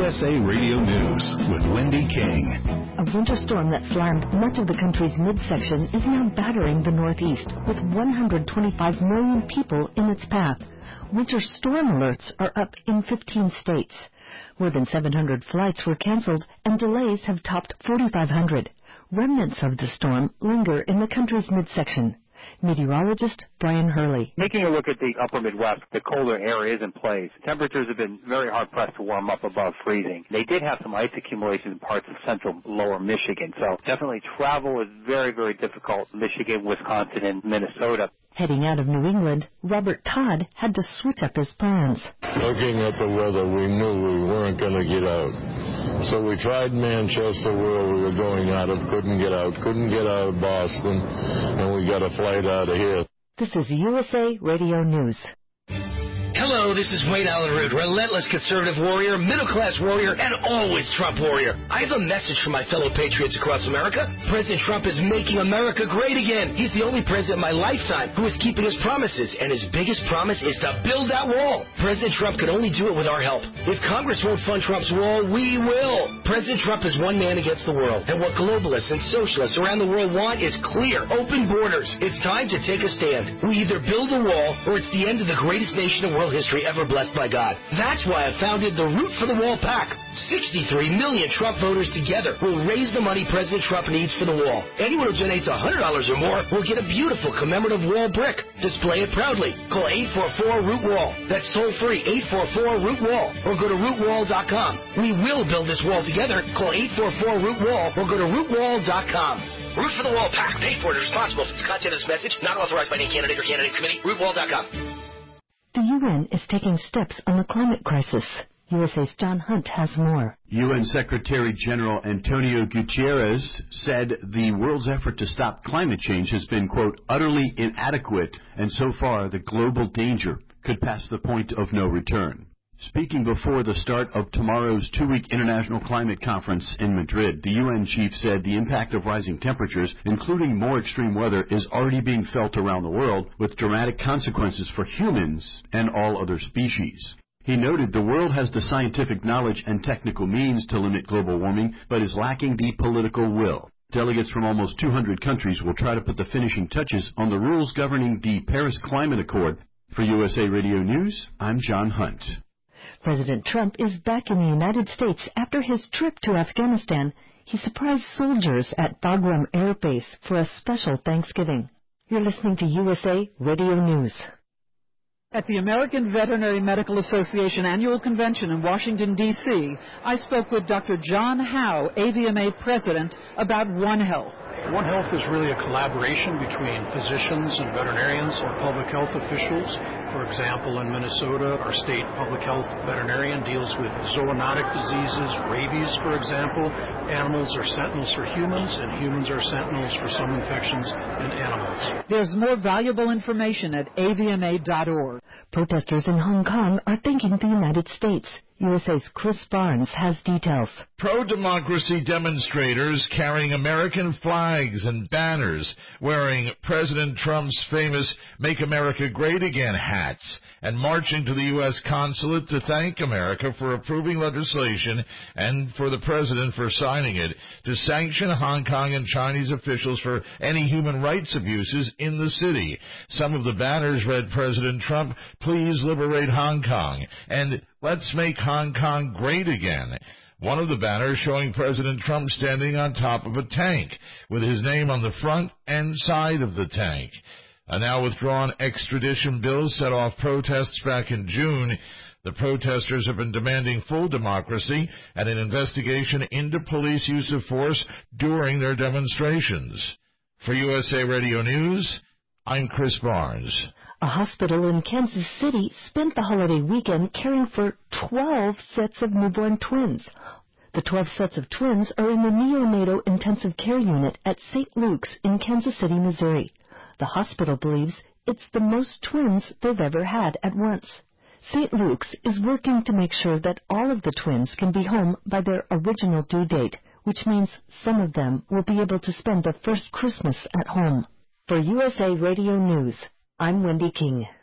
USA Radio News with Wendy King. A winter storm that slammed much of the country's midsection is now battering the Northeast, with 125 million people in its path. Winter storm alerts are up in 15 states. More than 700 flights were canceled, and delays have topped 4,500. Remnants of the storm linger in the country's midsection. Meteorologist Brian Hurley. Taking a look at the upper Midwest, the colder air is in place. Temperatures have been very hard-pressed to warm up above freezing. They did have some ice accumulation in parts of central lower Michigan, so definitely travel is very, very difficult in Michigan, Wisconsin, and Minnesota. Heading out of New England, Robert Todd had to switch up his plans. Looking at the weather, we knew we weren't going to get out. So we tried Manchester, where we were going out of, couldn't get out of Boston, and we got a flight out of here. This is USA Radio News. Hello, this is Wayne Allen Root, relentless conservative warrior, middle-class warrior, and always Trump warrior. I have a message for my fellow patriots across America. President Trump is making America great again. He's the only president in my lifetime who is keeping his promises, and his biggest promise is to build that wall. President Trump can only do it with our help. If Congress won't fund Trump's wall, we will. President Trump is one man against the world, and what globalists and socialists around the world want is clear, open borders. It's time to take a stand. We either build a wall, or it's the end of the greatest nation in world history ever blessed by God. That's why I founded the Root for the Wall PAC. 63 million Trump voters together will raise the money President Trump needs for the wall. Anyone who donates $100 or more will get a beautiful commemorative wall brick. Display it proudly. Call 844-ROOT-WALL. That's toll-free, 844-ROOT-WALL. Or go to rootwall.com. We will build this wall together. Call 844-ROOT-WALL or go to rootwall.com. Root for the Wall PAC. Paid for and responsible for the content of this message. Not authorized by any candidate or candidates committee. Rootwall.com. The UN is taking steps on the climate crisis. USA's John Hunt has more. UN Secretary General Antonio Guterres said the world's effort to stop climate change has been, quote, utterly inadequate, and so far the global danger could pass the point of no return. Speaking before the start of tomorrow's two-week International Climate Conference in Madrid, the UN chief said the impact of rising temperatures, including more extreme weather, is already being felt around the world, with dramatic consequences for humans and all other species. He noted the world has the scientific knowledge and technical means to limit global warming, but is lacking the political will. Delegates from almost 200 countries will try to put the finishing touches on the rules governing the Paris Climate Accord. For USA Radio News, I'm John Hunt. President Trump is back in the United States after his trip to Afghanistan. He surprised soldiers at Bagram Air Base for a special Thanksgiving. You're listening to USA Radio News. At the American Veterinary Medical Association Annual Convention in Washington, D.C., I spoke with Dr. John Howe, AVMA President, about One Health. One Health is really a collaboration between physicians and veterinarians or public health officials. For example, in Minnesota, our state public health veterinarian deals with zoonotic diseases, rabies, for example. Animals are sentinels for humans, and humans are sentinels for some infections in animals. There's more valuable information at avma.org. Protesters in Hong Kong are thanking the United States. USA's Chris Barnes has details. Pro-democracy demonstrators carrying American flags and banners, wearing President Trump's famous Make America Great Again hats, and marching to the U.S. consulate to thank America for approving legislation and for the president for signing it to sanction Hong Kong and Chinese officials for any human rights abuses in the city. Some of the banners read President Trump, please liberate Hong Kong, and let's make Hong Kong great again. One of the banners showing President Trump standing on top of a tank with his name on the front and side of the tank. A now withdrawn extradition bill set off protests back in June. The protesters have been demanding full democracy and an investigation into police use of force during their demonstrations. For USA Radio News, I'm Chris Barnes. A hospital in Kansas City spent the holiday weekend caring for 12 sets of newborn twins. The 12 sets of twins are in the neonatal intensive care unit at St. Luke's in Kansas City, Missouri. The hospital believes it's the most twins they've ever had at once. St. Luke's is working to make sure that all of the twins can be home by their original due date, which means some of them will be able to spend their first Christmas at home. For USA Radio News, I'm Wendy King.